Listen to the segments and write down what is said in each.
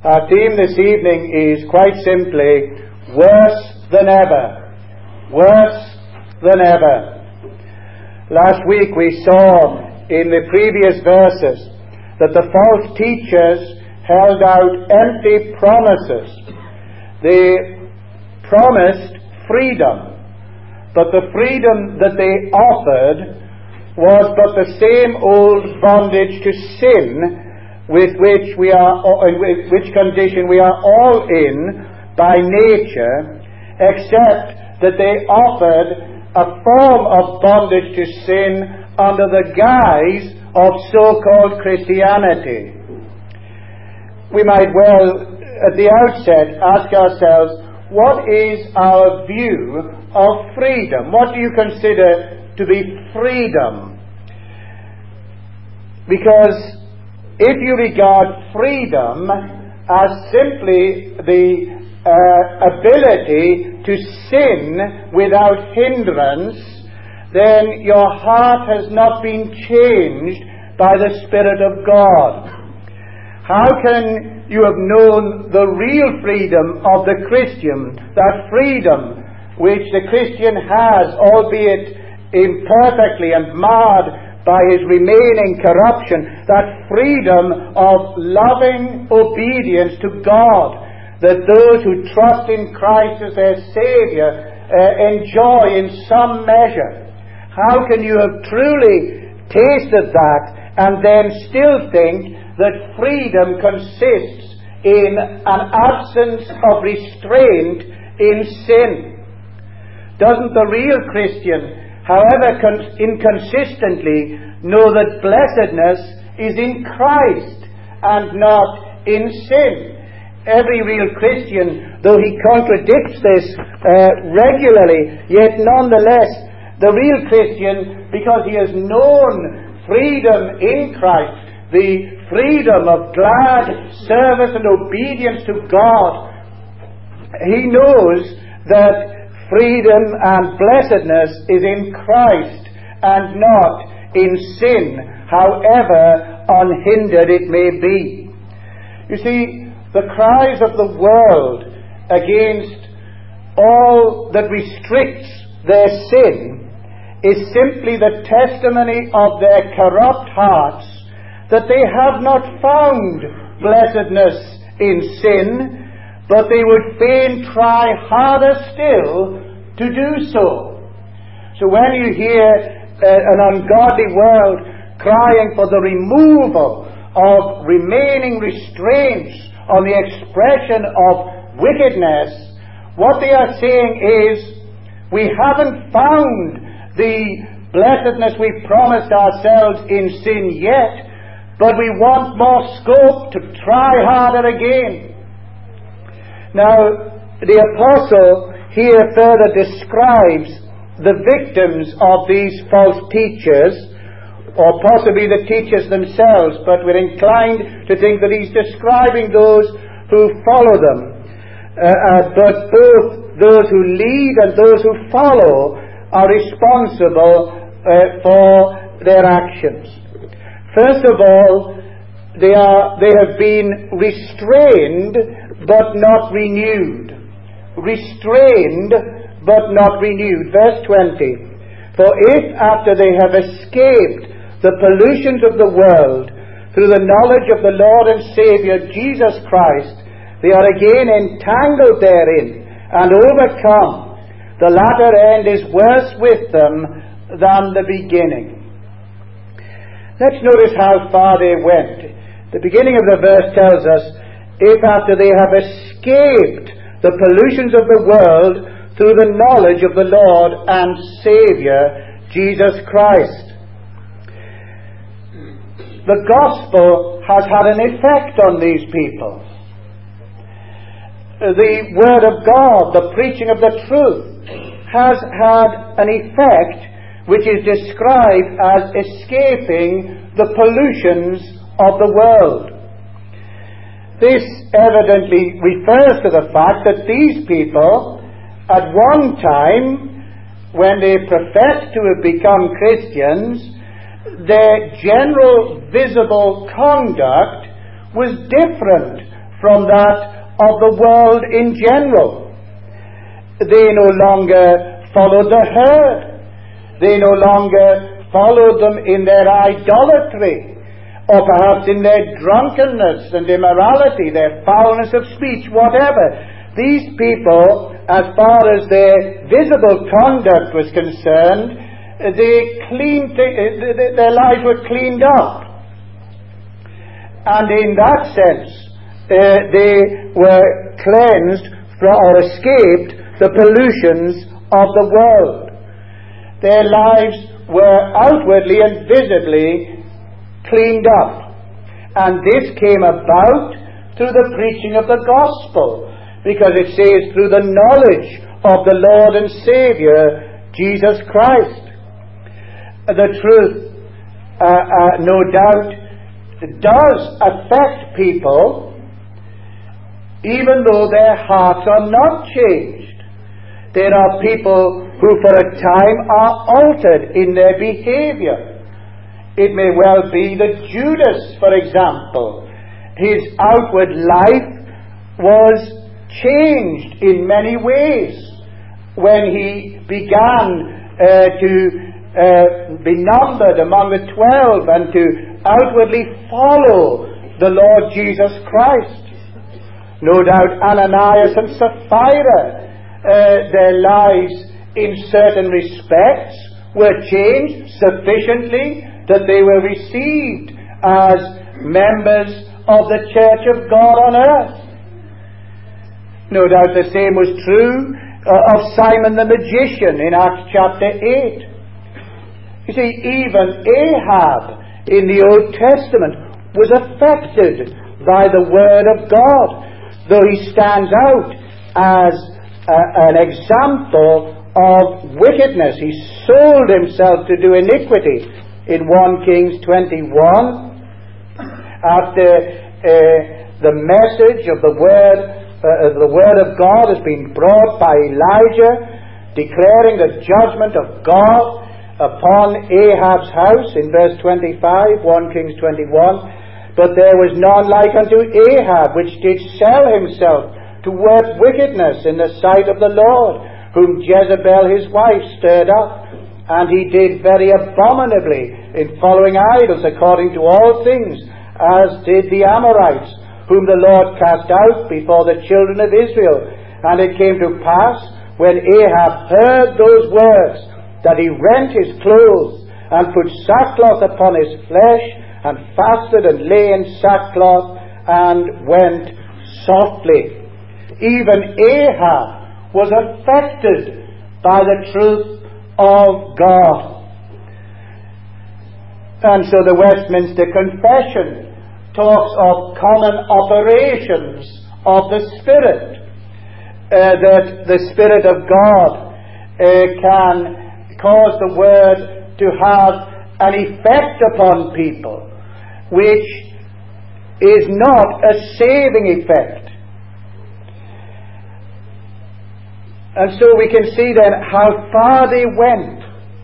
Our theme this evening is quite simply, worse than ever. Worse than ever. Last week we saw in the previous verses that the false teachers held out empty promises. They promised freedom, but the freedom that they offered was but the same old bondage to sin with which which condition we are all in by nature, except that they offered a form of bondage to sin under the guise of so-called Christianity. We might well, at the outset, ask ourselves, what is our view of freedom? What do you consider to be freedom? Because if you regard freedom as simply the ability to sin without hindrance, then your heart has not been changed by the Spirit of God. How can you have known the real freedom of the Christian, that freedom which the Christian has, albeit imperfectly and marred by his remaining corruption, that freedom of loving obedience to God, that those who trust in Christ as their Saviour enjoy in some measure? How can you have truly tasted that and then still think that freedom consists in an absence of restraint in sin? Doesn't the real Christian, however inconsistently, know that blessedness is in Christ and not in sin? Every real Christian, though he contradicts this regularly, yet nonetheless, the real Christian, because he has known freedom in Christ, the freedom of glad service and obedience to God, he knows that freedom and blessedness is in Christ and not in sin, however unhindered it may be. You see, the cries of the world against all that restricts their sin is simply the testimony of their corrupt hearts that they have not found blessedness in sin, but they would fain try harder still to do so. So when you hear an ungodly world crying for the removal of remaining restraints on the expression of wickedness, what they are saying is, we haven't found the blessedness we promised ourselves in sin yet, but we want more scope to try harder again. Now, the apostle here further describes the victims of these false teachers, or possibly the teachers themselves, but we're inclined to think that he's describing those who follow them. But both those who lead and those who follow are responsible for their actions. First of all, they have been restrained but not renewed. Restrained but not renewed. Verse 20. For if after they have escaped the pollutions of the world through the knowledge of the Lord and Saviour Jesus Christ, they are again entangled therein and overcome, the latter end is worse with them than the beginning. Let's notice how far they went. The beginning of the verse tells us, if after they have escaped the pollutions of the world through the knowledge of the Lord and Saviour, Jesus Christ. The gospel has had an effect on these people. The Word of God, the preaching of the truth, has had an effect which is described as escaping the pollutions of the world. This evidently refers to the fact that these people, at one time, when they professed to have become Christians, their general visible conduct was different from that of the world in general. They no longer followed the herd. They no longer followed them in their idolatry, or perhaps in their drunkenness and immorality, their foulness of speech, whatever. These people, as far as their visible conduct was concerned, their lives were cleaned up. And in that sense, they were cleansed or escaped the pollutions of the world. Their lives were outwardly and visibly cleaned up. And this came about through the preaching of the gospel, because it says through the knowledge of the Lord and Saviour, Jesus Christ. The truth, no doubt, does affect people, even though their hearts are not changed. There are people who for a time are altered in their behavior. It may well be that Judas, for example, his outward life was changed in many ways when he began to be numbered among the 12 and to outwardly follow the Lord Jesus Christ. No doubt Ananias and Sapphira, their lives in certain respects were changed sufficiently that they were received as members of the church of God on earth. No doubt the same was true of Simon the magician in Acts chapter 8. You see, even Ahab in the Old Testament was affected by the Word of God, though he stands out as an example of wickedness. He sold himself to do iniquity in 1 Kings 21 after the message of the Word of God has been brought by Elijah, declaring the judgment of God upon Ahab's house in verse 25, 1 Kings 21. But there was none like unto Ahab, which did sell himself to work wickedness in the sight of the Lord, whom Jezebel his wife stirred up. And he did very abominably in following idols, according to all things, as did the Amorites, whom the Lord cast out before the children of Israel. And it came to pass, when Ahab heard those words, that he rent his clothes, and put sackcloth upon his flesh, and fasted and lay in sackcloth, and went softly. Even Ahab was affected by the truth of God. And so the Westminster Confession talks of common operations of the Spirit, that the Spirit of God can cause the Word to have an effect upon people, which is not a saving effect. And so we can see then how far they went.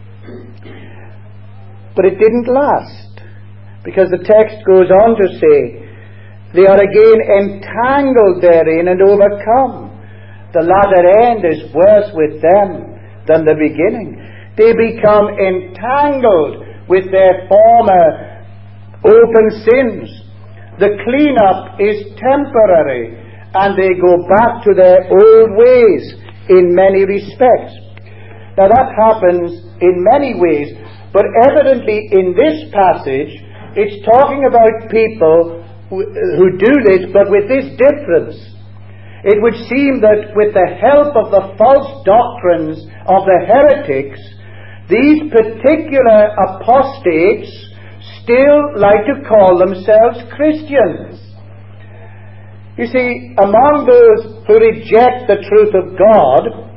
But it didn't last, because the text goes on to say, they are again entangled therein and overcome. The latter end is worse with them than the beginning. They become entangled with their former open sins. The clean-up is temporary, and they go back to their old ways in many respects. Now that happens in many ways, but evidently in this passage, it's talking about people who do this, but with this difference. It would seem that with the help of the false doctrines of the heretics, these particular apostates still like to call themselves Christians. You see, among those who reject the truth of God,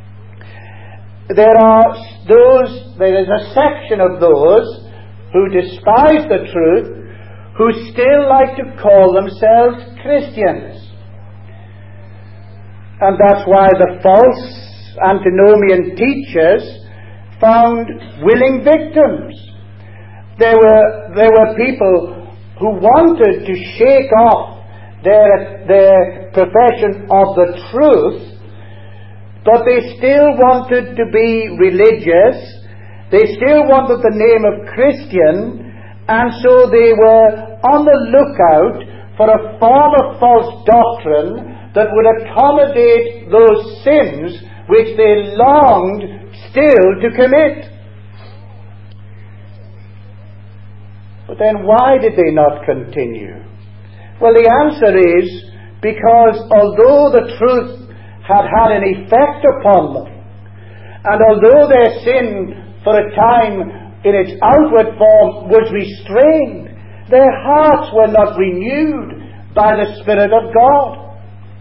there is a section of those who despise the truth, who still like to call themselves Christians. And that's why the false antinomian teachers found willing victims. There were people who wanted to shake off their profession of the truth, but they still wanted to be religious. They still wanted the name of Christian, and so they were on the lookout for a form of false doctrine that would accommodate those sins which they longed still to commit. But then why did they not continue? Well, the answer is because although the truth had had an effect upon them, and although their sin for a time in its outward form was restrained, their hearts were not renewed by the Spirit of God.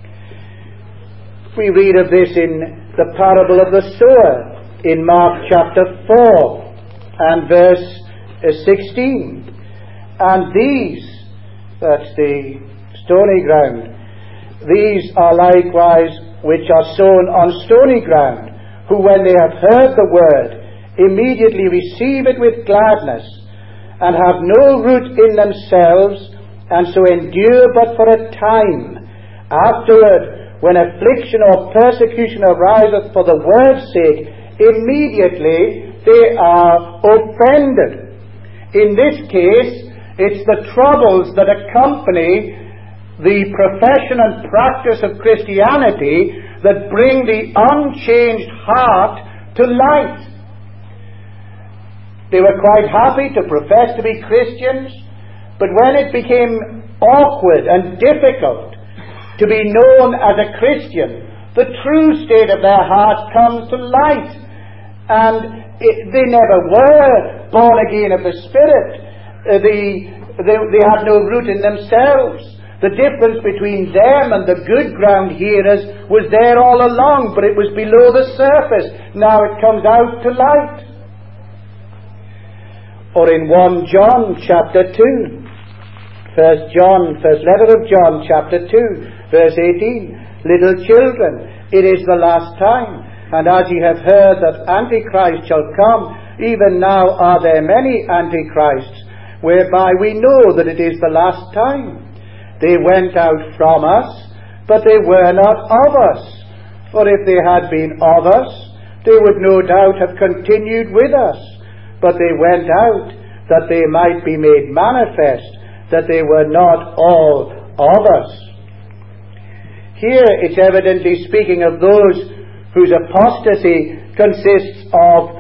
We read of this in the parable of the sower in Mark chapter 4 and verse 16. And these, that's the stony ground, these are likewise which are sown on stony ground, who when they have heard the word, immediately receive it with gladness, and have no root in themselves, and so endure but for a time. Afterward, when affliction or persecution ariseth for the word's sake, immediately they are offended. In this case, it's the troubles that accompany the profession and practice of Christianity that bring the unchanged heart to light. They were quite happy to profess to be Christians, but when it became awkward and difficult to be known as a Christian, the true state of their heart comes to light. And they never were born again of the Spirit. They had no root in themselves. The difference between them and the good ground hearers was there all along, but it was below the surface. Now it comes out to light. Or in 1 John chapter 2. First letter of John chapter 2, verse 18. Little children, it is the last time. And as ye have heard that Antichrist shall come, even now are there many Antichrists, whereby we know that it is the last time. They went out from us, but they were not of us. For if they had been of us, they would no doubt have continued with us. But they went out, that they might be made manifest, that they were not all of us. Here it's evidently speaking of those whose apostasy consists of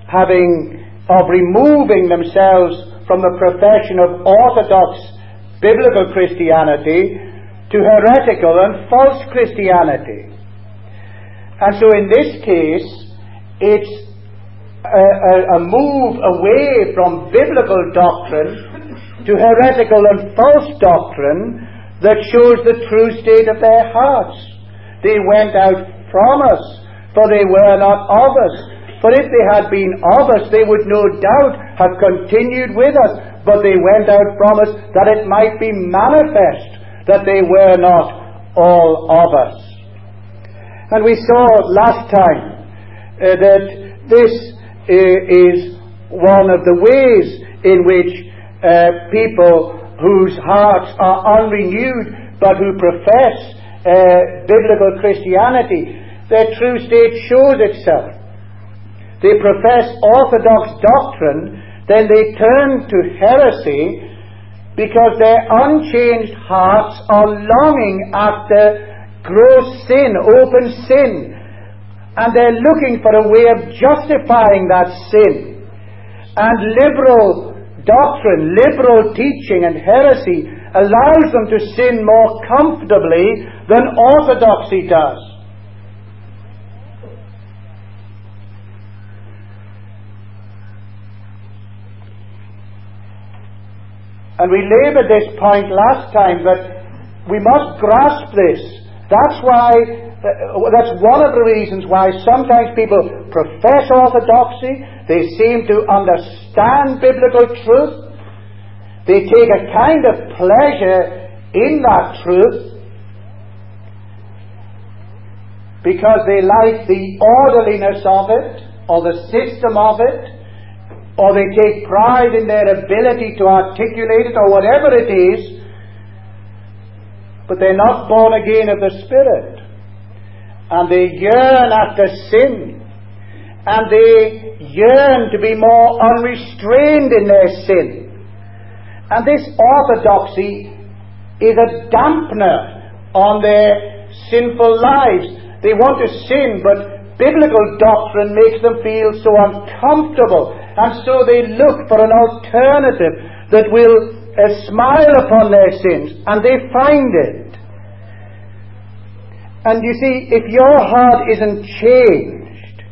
removing themselves from the profession of orthodox biblical Christianity to heretical and false Christianity. And so in this case, it's a move away from biblical doctrine to heretical and false doctrine that shows the true state of their hearts. They went out from us, for they were not of us. For if they had been of us, they would no doubt have continued with us. But they went out from us, that it might be manifest that they were not all of us. And we saw last time that this is one of the ways in which people whose hearts are unrenewed, but who profess biblical Christianity, their true state shows itself. They profess orthodox doctrine, then they turn to heresy because their unchanged hearts are longing after gross sin, open sin, and they're looking for a way of justifying that sin. And liberal doctrine, liberal teaching and heresy allows them to sin more comfortably than orthodoxy does. And we laboured this point last time, but we must grasp this. That's one of the reasons why sometimes people profess orthodoxy. They seem to understand biblical truth. They take a kind of pleasure in that truth because they like the orderliness of it, or the system of it, or they take pride in their ability to articulate it, or whatever it is. but they're not born again of the Spirit. And they yearn after sin. And they yearn to be more unrestrained in their sin. And this orthodoxy is a dampener on their sinful lives. They want to sin, but biblical doctrine makes them feel so uncomfortable. And so they look for an alternative that will smile upon their sins. And they find it. And you see, if your heart isn't changed,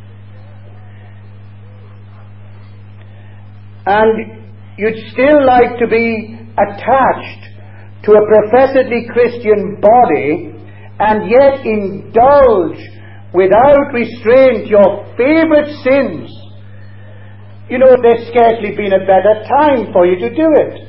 and you'd still like to be attached to a professedly Christian body, and yet indulge without restraint your favorite sins, you know, there's scarcely been a better time for you to do it.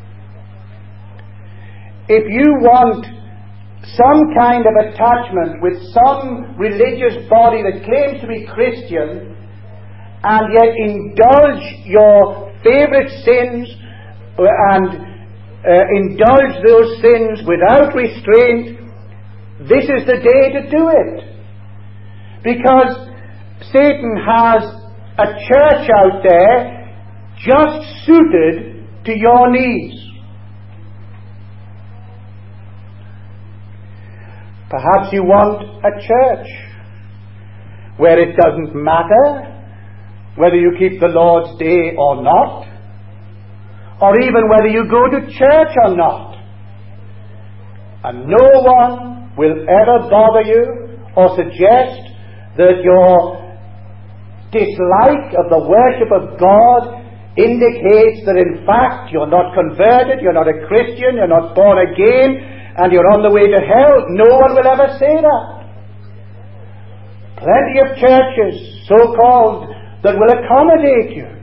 If you want some kind of attachment with some religious body that claims to be Christian, and yet indulge your favorite sins and indulge those sins without restraint, this is the day to do it. Because Satan has a church out there just suited to your needs. Perhaps you want a church where it doesn't matter whether you keep the Lord's Day or not, or even whether you go to church or not. And no one will ever bother you or suggest that your dislike of the worship of God indicates that in fact you're not converted, you're not a Christian, you're not born again, and you're on the way to hell. No one will ever say that. Plenty of churches, so-called, that will accommodate you.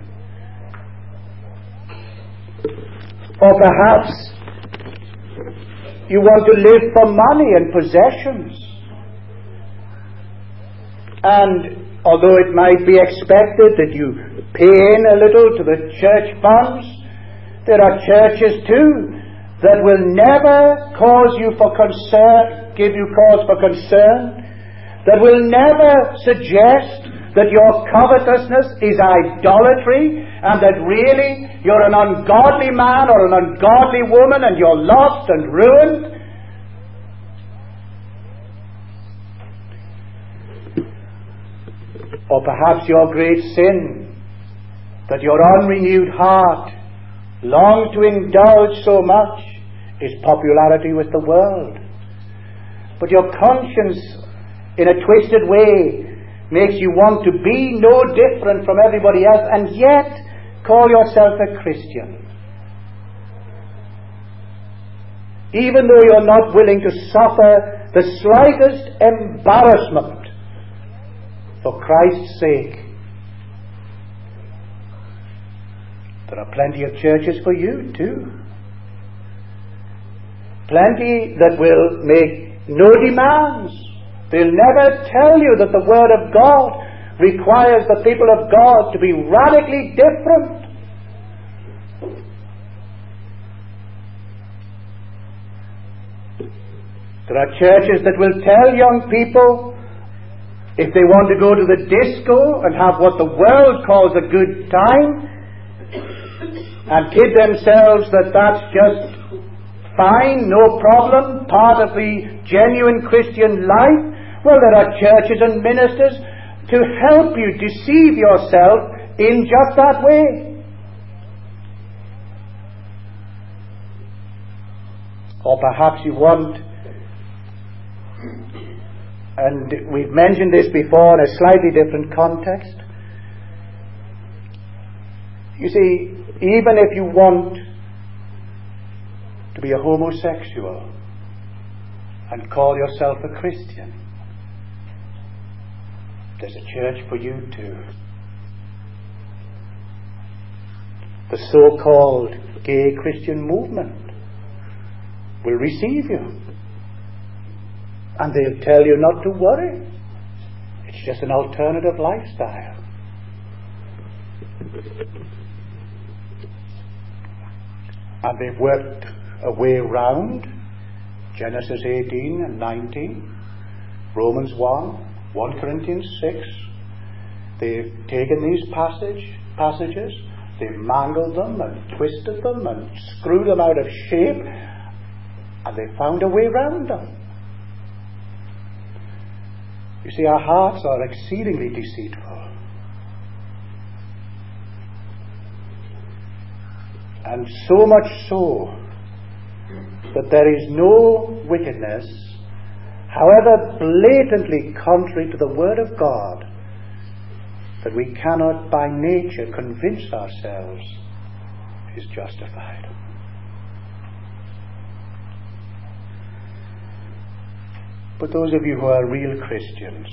Or perhaps you want to live for money and possessions. And although it might be expected that you pay in a little to the church funds, there are churches too that will never cause you for concern, give you cause for concern, that will never suggest that your covetousness is idolatry, and that really you're an ungodly man or an ungodly woman and you're lost and ruined. Or perhaps your great sin, that your unrenewed heart longs to indulge so much, is popularity with the world. But your conscience, in a twisted way, makes you want to be no different from everybody else, and yet call yourself a Christian. Even though you're not willing to suffer the slightest embarrassment for Christ's sake. There are plenty of churches for you too. Plenty that will make no demands. They'll never tell you that the Word of God requires the people of God to be radically different. There are churches that will tell young people, if they want to go to the disco and have what the world calls a good time, and kid themselves that that's just fine, no problem, part of the genuine Christian life, well, there are churches and ministers to help you deceive yourself in just that way. Or perhaps you want, and we've mentioned this before in a slightly different context. You see, even if you want to be a homosexual and call yourself a Christian, there's a church for you too. The so-called gay Christian movement will receive you. And they'll tell you not to worry. It's just an alternative lifestyle. And they've worked a way round Genesis 18 and 19, Romans 1 Corinthians 6. They've taken these passages, they've mangled them and twisted them and screwed them out of shape, and they've found a way round them. You see, our hearts are exceedingly deceitful. And so much so that there is no wickedness, however blatantly contrary to the Word of God, that we cannot by nature convince ourselves is justified. But those of you who are real Christians,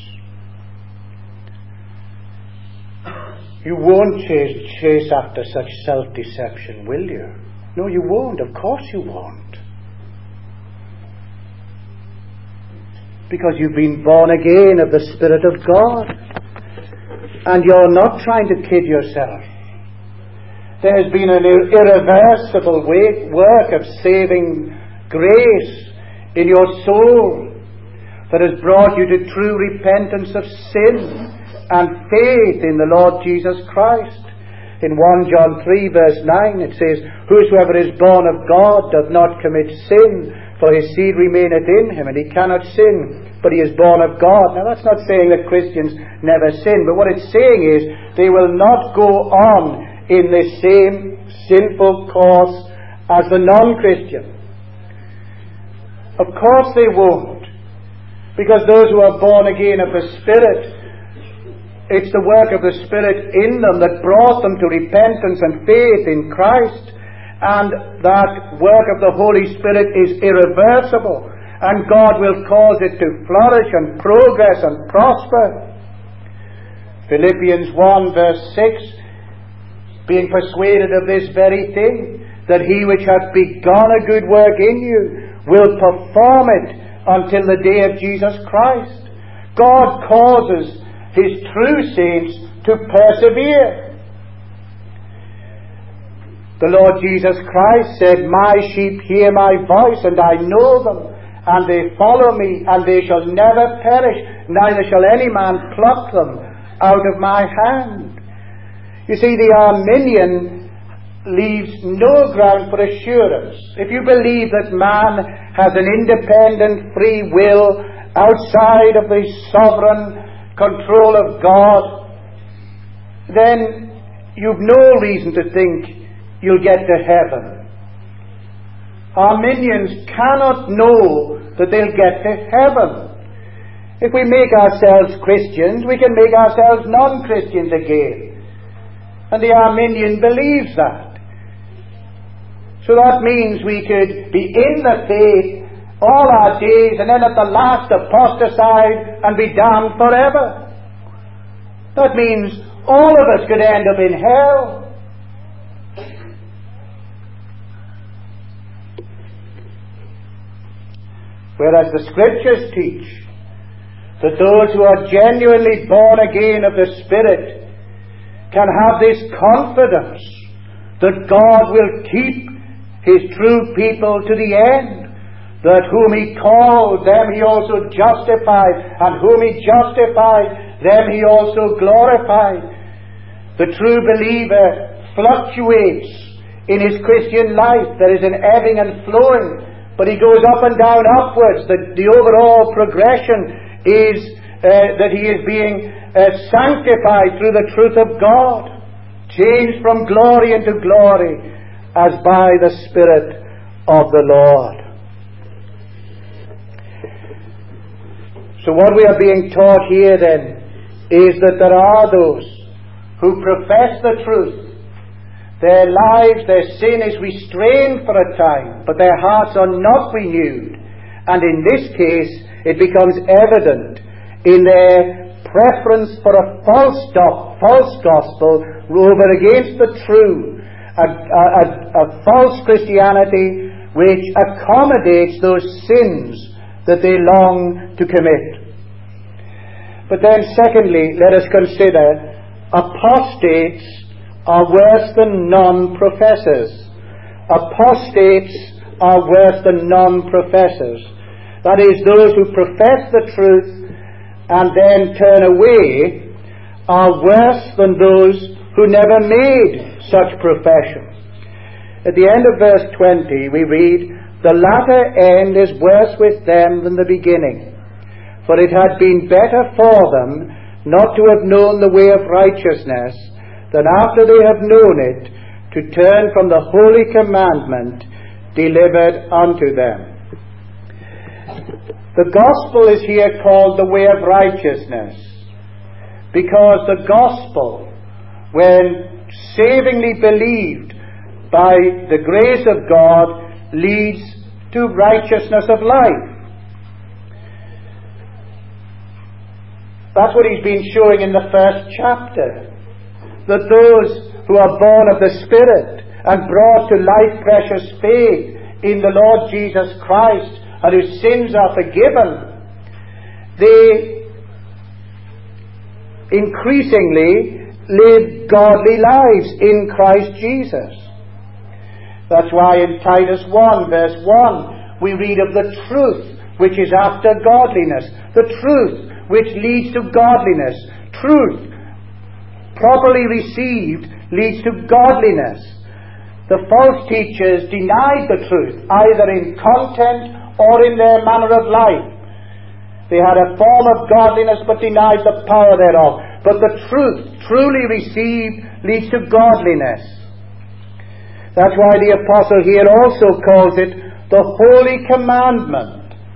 you won't chase after such self-deception, will you? No, you won't. Of course you won't. Because you've been born again of the Spirit of God. And you're not trying to kid yourself. There's been an irreversible work of saving grace in your soul that has brought you to true repentance of sin and faith in the Lord Jesus Christ. In 1 John 3 verse 9 it says, "Whosoever is born of God doth not commit sin, for his seed remaineth in him, and he cannot sin, but he is born of God." Now that's not saying that Christians never sin, but what it's saying is they will not go on in the same sinful course as the non-Christian. Of course they won't, because those who are born again of the Spirit, it's the work of the Spirit in them that brought them to repentance and faith in Christ. And that work of the Holy Spirit is irreversible. And God will cause it to flourish and progress and prosper. Philippians 1 verse 6, "Being persuaded of this very thing, that he which hath begun a good work in you will perform it until the day of Jesus Christ." God causes his true saints to persevere. The Lord Jesus Christ said, "My sheep hear my voice, and I know them, and they follow me, and they shall never perish, neither shall any man pluck them out of my hand." You see, the Arminian leaves no ground for assurance. If you believe that man has an independent free will outside of the sovereign control of God, then you've no reason to think you'll get to heaven. Arminians cannot know that they'll get to heaven. If we make ourselves Christians, we can make ourselves non-Christians again. And the Arminian believes that. So that means we could be in the faith all our days and then at the last apostatize and be damned forever. That means all of us could end up in hell. Whereas the Scriptures teach that those who are genuinely born again of the Spirit can have this confidence that God will keep his true people to the end, that whom he called, them he also justified, and whom he justified, them he also glorified. The true believer fluctuates in his Christian life. There is an ebbing and flowing, but he goes up and down upwards. The overall progression is that he is being sanctified through the truth of God, changed from glory into glory as by the Spirit of the Lord. So what we are being taught here then is that there are those who profess the truth. Their lives, their sin is restrained for a time, but their hearts are not renewed. And in this case, it becomes evident in their preference for a false gospel over against the true, a false Christianity which accommodates those sins that they long to commit. But then secondly, let us consider apostates are worse than non-professors. Apostates are worse than non-professors. that is, those who profess the truth and then turn away, are worse than those who never made such profession. At the end of verse 20 we read, "The latter end is worse with them than the beginning. For it had been better for them not to have known the way of righteousness, than after they have known it, to turn from the holy commandment delivered unto them." The gospel is here called the way of righteousness, because the gospel, when savingly believed by the grace of God, leads to righteousness of life. That's what he's been showing in the first chapter. That those who are born of the Spirit and brought to life-precious faith in the Lord Jesus Christ, and whose sins are forgiven, they increasingly live godly lives in Christ Jesus. That's why in Titus 1 verse 1 we read of the truth which is after godliness, the truth which leads to godliness. Truth, properly received, leads to godliness. The false teachers denied the truth, either in content or in their manner of life. They had a form of godliness but denied the power thereof. But the truth, truly received, leads to godliness. That's why the apostle here also calls it the holy commandment.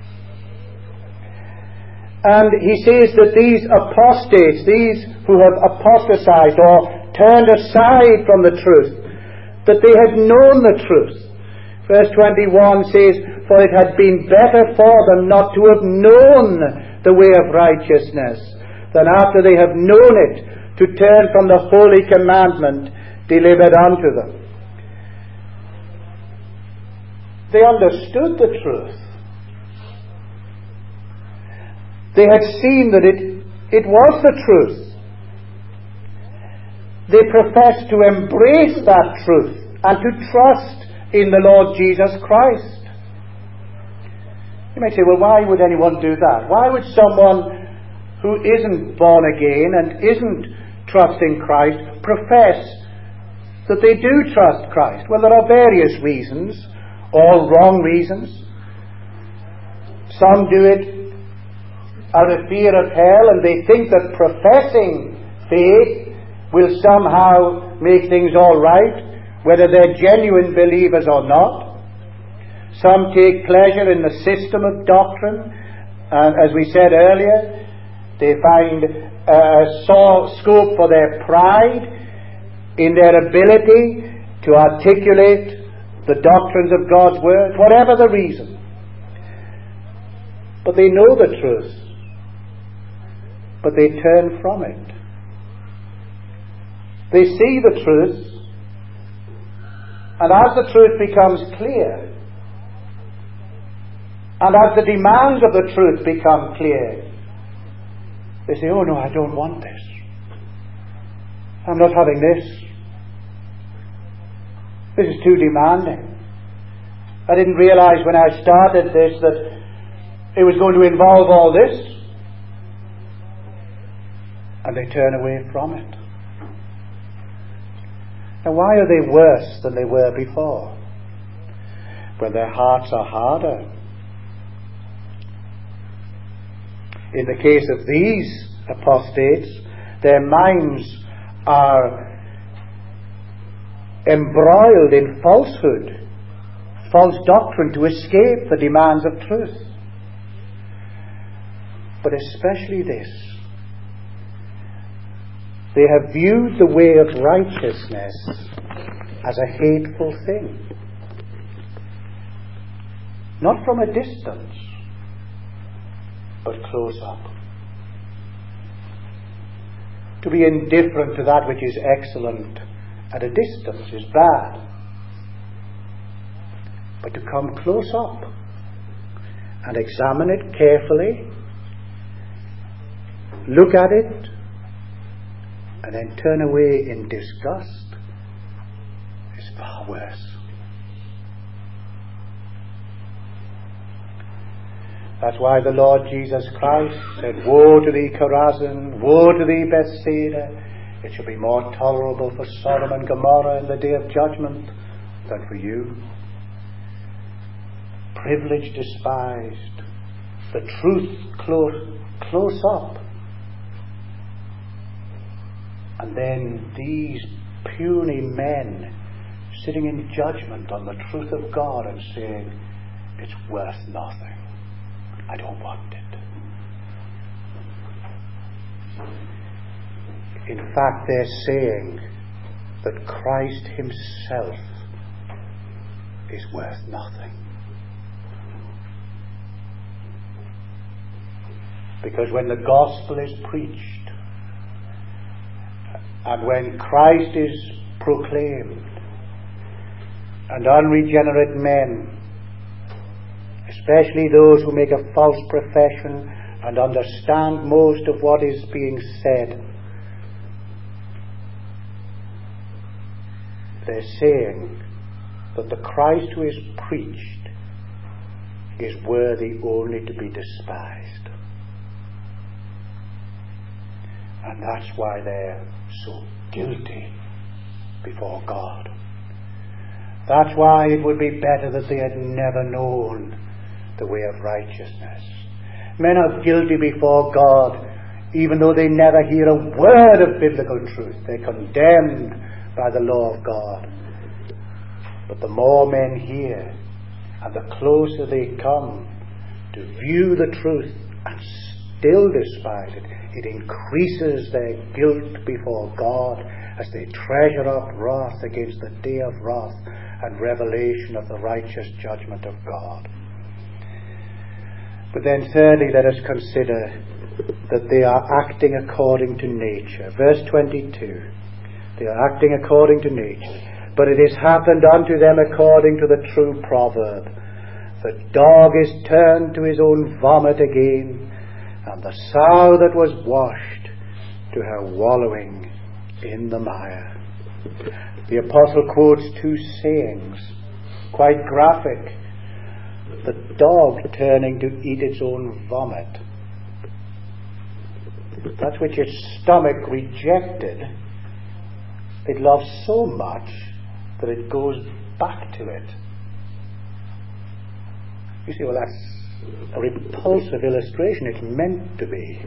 And he says that these apostates, these who have apostatized or turned aside from the truth, that they had known the truth. Verse 21 says, "For it had been better for them not to have known the way of righteousness, than after they have known it, to turn from the holy commandment delivered unto them." They understood the truth. They had seen that it was the truth. They professed to embrace that truth and to trust in the Lord Jesus Christ. You may say, well, why would anyone do that? Why would someone who isn't born again and isn't trusting Christ profess that they do trust Christ? Well, there are various reasons, all wrong reasons. Some do it out of fear of hell, and they think that professing faith will somehow make things all right, whether they're genuine believers or not. Some take pleasure in the system of doctrine, and as we said earlier, they find scope for their pride in their ability to articulate the doctrines of God's Word, whatever the reason. But they know the truth, but they turn from it. They see the truth, and as the truth becomes clear, and as the demands of the truth become clear, they say, oh no, I don't want this. I'm not having this. This is too demanding. I didn't realize when I started this that it was going to involve all this. And they turn away from it. Now, why are they worse than they were before? Well, their hearts are harder. In the case of these apostates, their minds are embroiled in falsehood, false doctrine to escape the demands of truth. But especially this: they have viewed the way of righteousness as a hateful thing. Not from a distance, but close up. To be indifferent to that which is excellent at a distance is bad. But to come close up and examine it carefully, look at it, and then turn away in disgust is far worse. That's why the Lord Jesus Christ said, "Woe to thee, Chorazin! Woe to thee, Bethsaida! It shall be more tolerable for Sodom and Gomorrah in the day of judgment than for you." Privilege despised, the truth close up. And then these puny men sitting in judgment on the truth of God and saying, "It's worth nothing. I don't want it." In fact, they're saying that Christ himself is worth nothing. Because when the gospel is preached, and when Christ is proclaimed, and unregenerate men, especially those who make a false profession and understand most of what is being said, they're saying that the Christ who is preached is worthy only to be despised. And that's why they're so guilty before God. That's why it would be better that they had never known the way of righteousness. Men are guilty before God even though they never hear a word of biblical truth. They're condemned by the law of God. But the more men hear, and the closer they come to view the truth and still despise it, it increases their guilt before God as they treasure up wrath against the day of wrath and revelation of the righteous judgment of God. But then thirdly, let us consider that they are acting according to nature. Verse 22. They are acting according to nature. But it has happened unto them according to the true proverb. The dog is turned to his own vomit again, and the sow that was washed to her wallowing in the mire. The apostle quotes two sayings, quite graphic. The dog turning to eat its own vomit. That which its stomach rejected, it loves so much that it goes back to it. You see, well, that's a repulsive illustration. It's meant to be.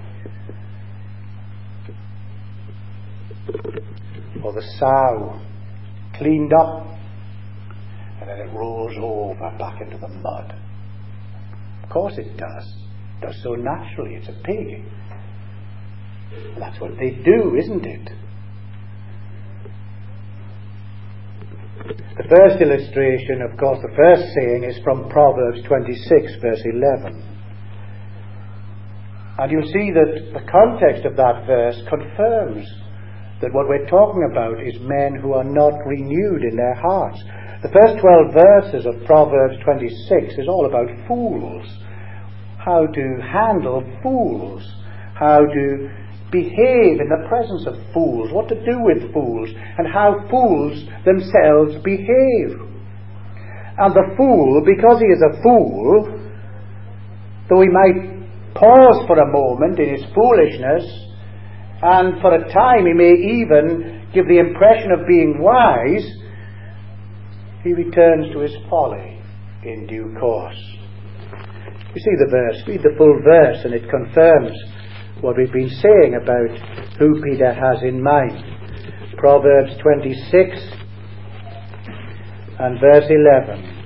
Or the sow, cleaned up, and then it rolls over back into the mud. Of course it does. It does so naturally. It's a pig. That's what they do, isn't it? The first illustration, of course, the first saying is from Proverbs 26, verse 11. And you'll see that the context of that verse confirms that what we're talking about is men who are not renewed in their hearts. The first 12 verses of Proverbs 26 is all about fools. How to handle fools. How to behave in the presence of fools. What to do with fools. And how fools themselves behave. And the fool, because he is a fool, though he might pause for a moment in his foolishness, and for a time he may even give the impression of being wise, he returns to his folly in due course. You see the verse, read the full verse, and it confirms what we've been saying about who Peter has in mind. Proverbs 26 and verse 11.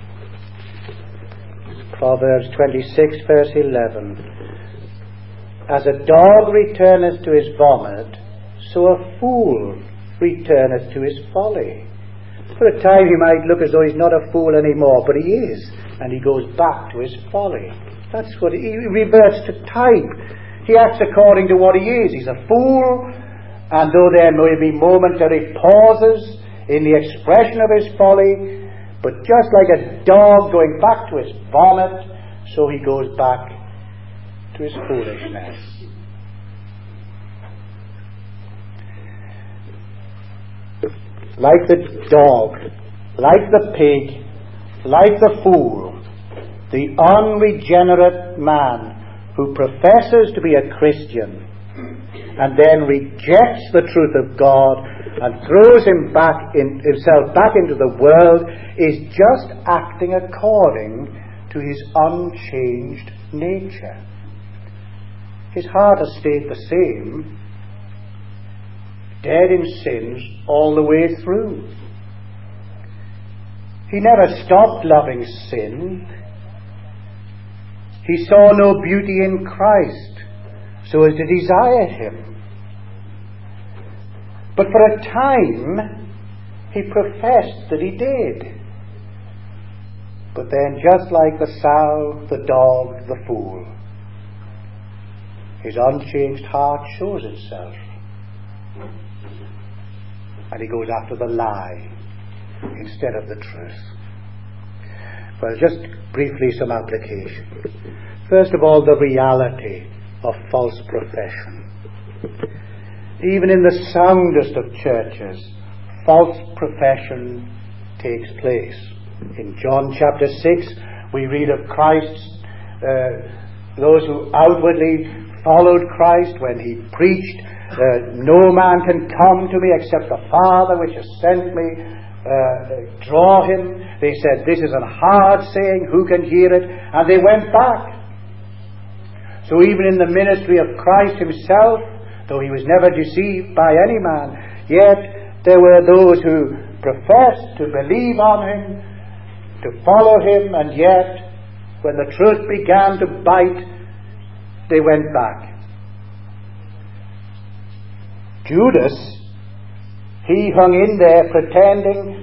Proverbs 26 verse 11. As a dog returneth to his vomit, so a fool returneth to his folly. For a time he might look as though he's not a fool anymore, but he is, and he goes back to his folly. That's what he reverts to type. He acts according to what he is. He's a fool, and though there may be momentary pauses in the expression of his folly, but just like a dog going back to his vomit, so he goes back to his foolishness. Like the dog, like the pig, like the fool, The unregenerate man who professes to be a Christian and then rejects the truth of God and throws himself back into the world is just acting according to his unchanged nature. His heart has stayed the same, dead in sins all the way through. He never stopped loving sin. He saw no beauty in Christ so as to desire him. But for a time, he professed that he did. But then, just like the sow, the dog, the fool, his unchanged heart shows itself. And he goes after the lie instead of the truth. Well, just briefly some application. First of all, the reality of false profession. Even in the soundest of churches, false profession takes place. In John chapter 6, we read of Christ's, those who outwardly followed Christ when he preached, no man can come to me except the Father which has sent me draw him. They said, this is a hard saying, who can hear it? And they went back. So even in the ministry of Christ himself, though he was never deceived by any man, yet there were those who professed to believe on him, to follow him, and yet when the truth began to bite, they went back. Judas, he hung in there pretending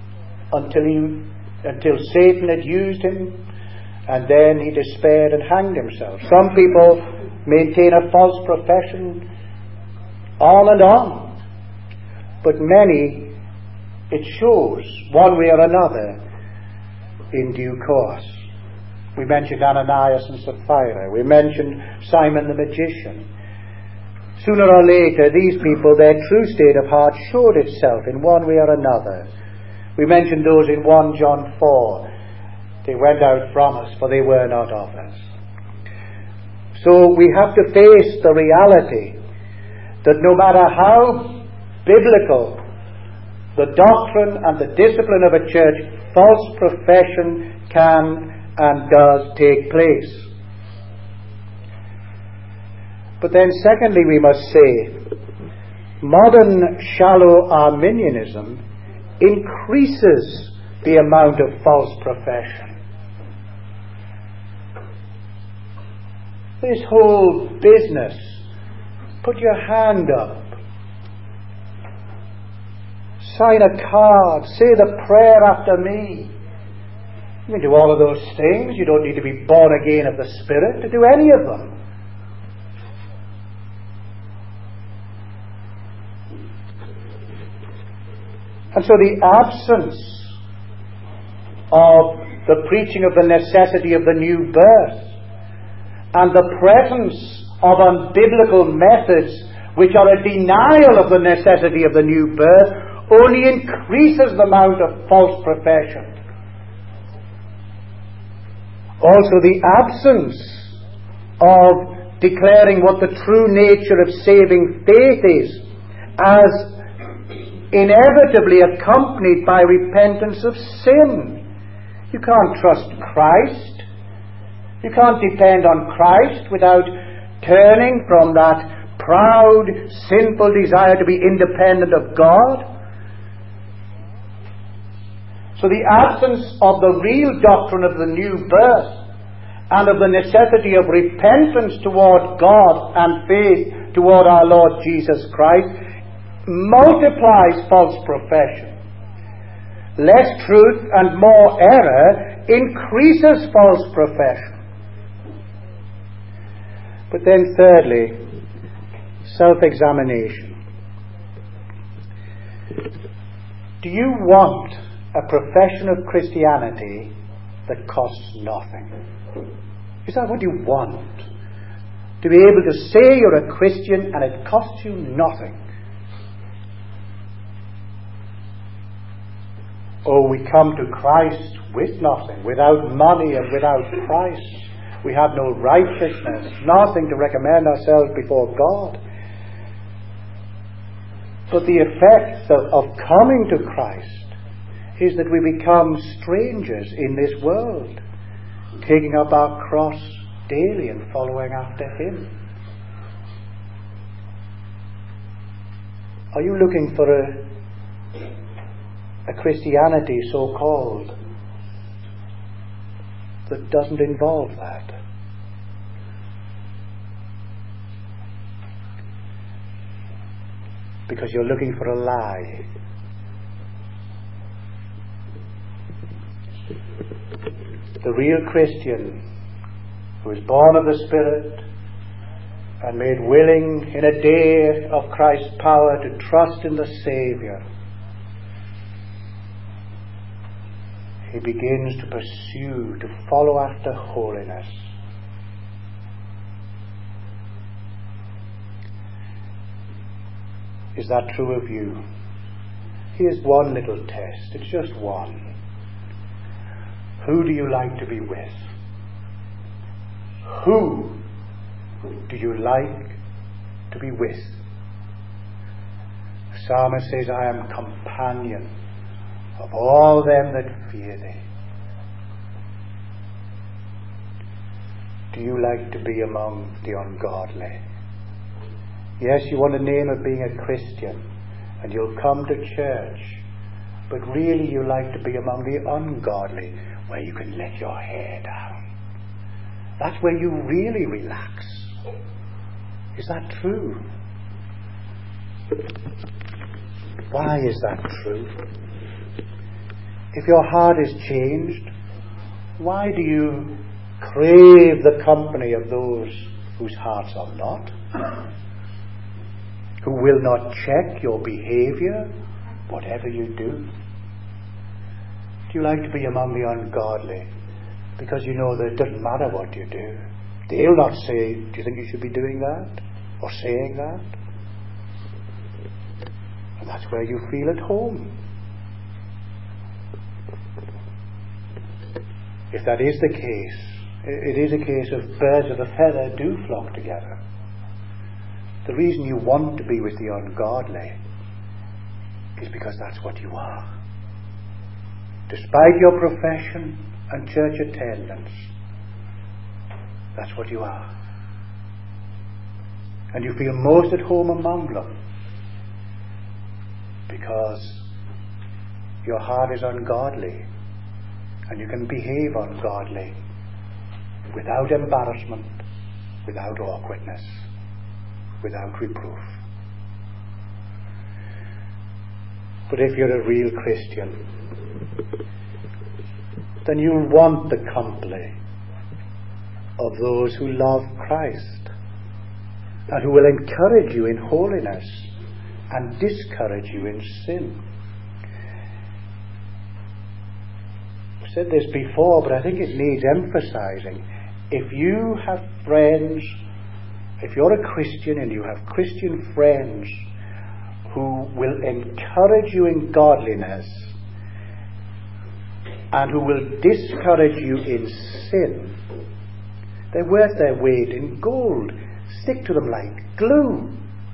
until Satan had used him, and then he despaired and hanged himself. Some people maintain a false profession on and on, but many, it shows one way or another in due course. We mentioned Ananias and Sapphira. We mentioned Simon the magician. Sooner or later, these people, their true state of heart showed itself in one way or another. We mentioned those in 1 John 4. They went out from us, for they were not of us. So we have to face the reality that no matter how biblical the doctrine and the discipline of a church, false profession can and does take place. But then secondly, we must say, modern shallow Arminianism increases the amount of false profession. This whole business, put your hand up, sign a card, say the prayer after me. You can do all of those things. You don't need to be born again of the Spirit to do any of them. And so the absence of the preaching of the necessity of the new birth and the presence of unbiblical methods which are a denial of the necessity of the new birth only increases the amount of false profession. Also, the absence of declaring what the true nature of saving faith is, as inevitably accompanied by repentance of sin. You can't trust Christ. You can't depend on Christ without turning from that proud, sinful desire to be independent of God. So the absence of the real doctrine of the new birth and of the necessity of repentance toward God and faith toward our Lord Jesus Christ multiplies false profession. Less truth and more error increases false profession. But then thirdly, self-examination. Do you want a profession of Christianity that costs nothing? Is that what you want? To be able to say you're a Christian and it costs you nothing? Or we come to Christ with nothing, without money and without Christ. We have no righteousness, nothing to recommend ourselves before God. But the effect of coming to Christ is that we become strangers in this world, taking up our cross daily and following after Him. Are you looking for a Christianity so-called that doesn't involve that? Because you're looking for a lie. The real Christian, who is born of the Spirit and made willing in a day of Christ's power to trust in the Saviour, he begins to pursue, to follow after holiness. Is that true of you? Here's one little test. It's just one. Who do you like to be with? Who do you like to be with? The psalmist says, I am companion of all them that fear thee. Do you like to be among the ungodly? Yes, you want a name of being a Christian, and you'll come to church, but really you like to be among the ungodly, where you can let your hair down. That's where you really relax. Is that true? Why is that true? If your heart is changed, why do you crave the company of those whose hearts are not? Who will not check your behavior, whatever you do? Do you like to be among the ungodly because you know that it doesn't matter what you do? They'll not say, do you think you should be doing that or saying that? And that's where you feel at home. If that is the case, it is a case of birds of a feather do flock together. The reason you want to be with the ungodly is because that's what you are. Despite your profession and church attendance, that's what you are. And you feel most at home among them because your heart is ungodly and you can behave ungodly without embarrassment, without awkwardness, without reproof. But if you're a real Christian, then you'll want the company of those who love Christ and who will encourage you in holiness and discourage you in sin. I've said this before, but I think it needs emphasizing. If you have friends, if you're a Christian and you have Christian friends who will encourage you in godliness and who will discourage you in sin, they're worth their weight in gold. Stick to them like glue.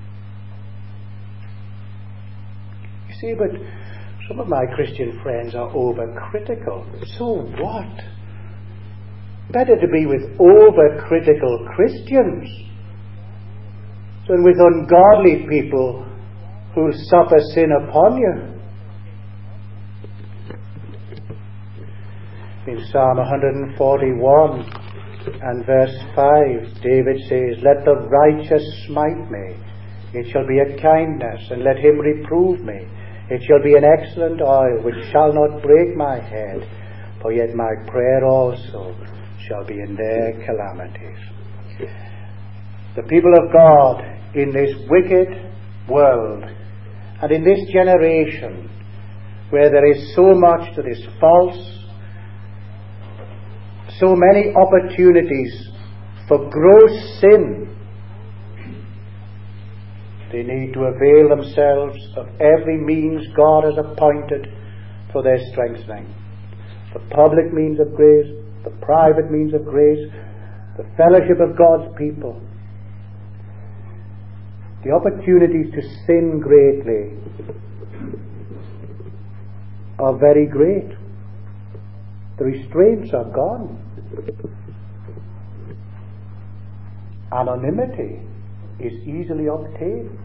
You see, but some of my Christian friends are overcritical. So what? Better to be with overcritical Christians than with ungodly people who'll suffer sin upon you. In Psalm 141 and verse 5, David says, let the righteous smite me, it shall be a kindness, and let him reprove me, it shall be an excellent oil, which shall not break my head, for yet my prayer also shall be in their calamities. The people of God in this wicked world and in this generation where there is so much that is false, so many opportunities for gross sin, they need to avail themselves of every means God has appointed for their strengthening. the public means of grace, the private means of grace, the fellowship of God's people. The opportunities to sin greatly are very great. The restraints are gone. Anonymity is easily obtained.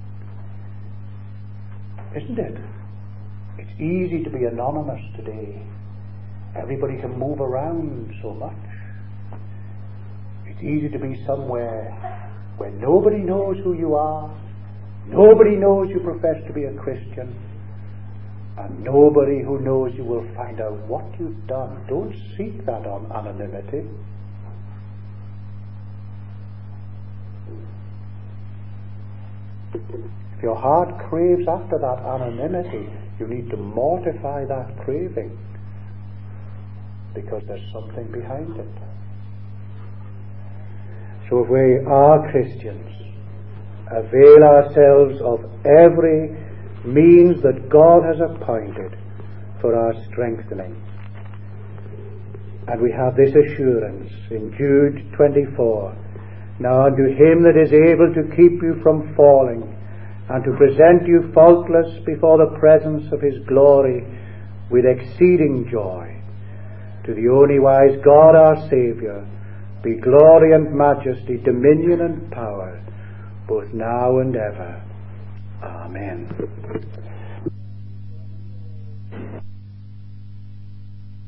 Isn't it? It's easy to be anonymous today. Everybody can move around so much. It's easy to be somewhere where nobody knows who you are, nobody knows you profess to be a Christian, and nobody who knows you will find out what you've done. Don't seek that anonymity. If your heart craves after that anonymity, you need to mortify that craving, because there's something behind it. So if we are Christians, avail ourselves of every means that God has appointed for our strengthening. And we have this assurance in Jude 24. Now unto him that is able to keep you from falling, and to present you faultless before the presence of his glory with exceeding joy, to the only wise God our Saviour, be glory and majesty, dominion and power, both now and ever. Amen.